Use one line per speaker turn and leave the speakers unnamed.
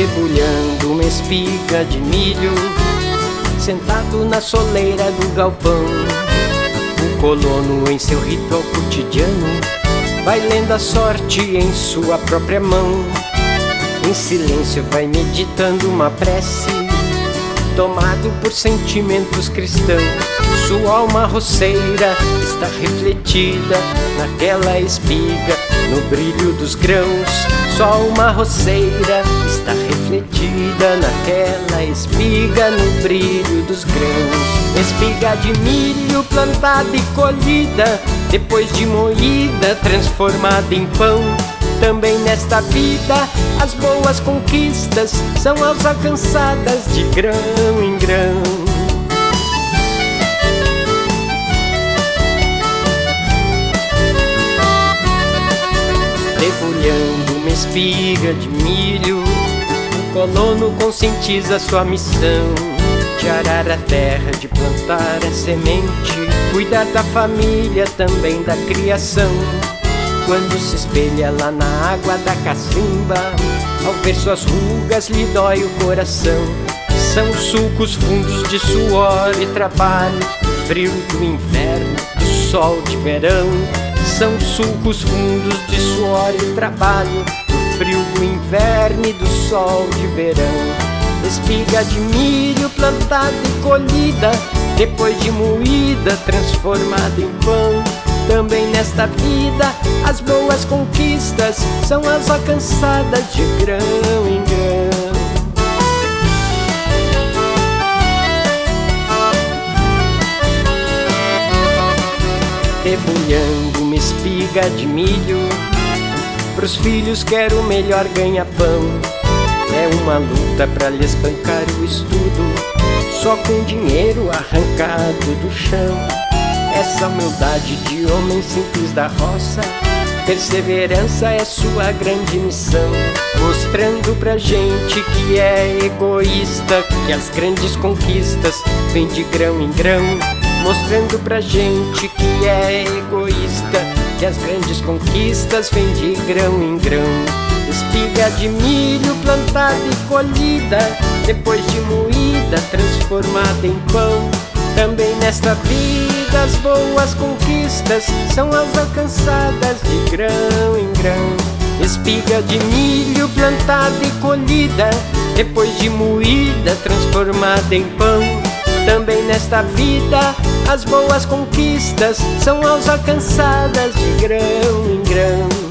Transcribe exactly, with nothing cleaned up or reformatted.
debulhando uma espiga de milho, sentado na soleira do galpão. O colono em seu ritual cotidiano vai lendo a sorte em sua própria mão. Em silêncio vai meditando uma prece, tomado por sentimentos cristãos. Sua alma roceira está refletida naquela espiga, no brilho dos grãos. Sua alma roceira está refletida naquela espiga, no brilho dos grãos. Espiga de milho plantada e colhida, depois de moída, transformada em pão. Também nesta vida as boas conquistas são as alcançadas de grão em grão. Debulhando uma espiga de milho, o colono conscientiza sua missão de arar a terra, de plantar a semente, cuidar da família, também da criação. Quando se espelha lá na água da cacimba, ao ver suas rugas lhe dói o coração. São sulcos fundos de suor e trabalho, frio do inverno, do sol de verão. São sulcos fundos de suor e trabalho, do frio do inverno e do sol de verão. Espiga de milho plantada e colhida, depois de moída, transformada em pão. Também nesta vida as boas conquistas são as alcançadas de grão em grão. Debulhando uma espiga de milho, pros filhos quero o melhor ganha-pão. É uma luta pra lhes bancar o estudo, só com dinheiro arrancado do chão. Essa humildade de homem simples da roça, perseverança é sua grande missão. Mostrando pra gente que é egoísta, que as grandes conquistas vêm de grão em grão. Mostrando pra gente que é egoísta, que as grandes conquistas vêm de grão em grão. Espiga de milho plantada e colhida, depois de moída, transformada em pão. Também nesta vida as boas conquistas são as alcançadas de grão em grão. Espiga de milho plantada e colhida, depois de moída, transformada em pão. Também nesta vida as boas conquistas são as alcançadas de grão em grão.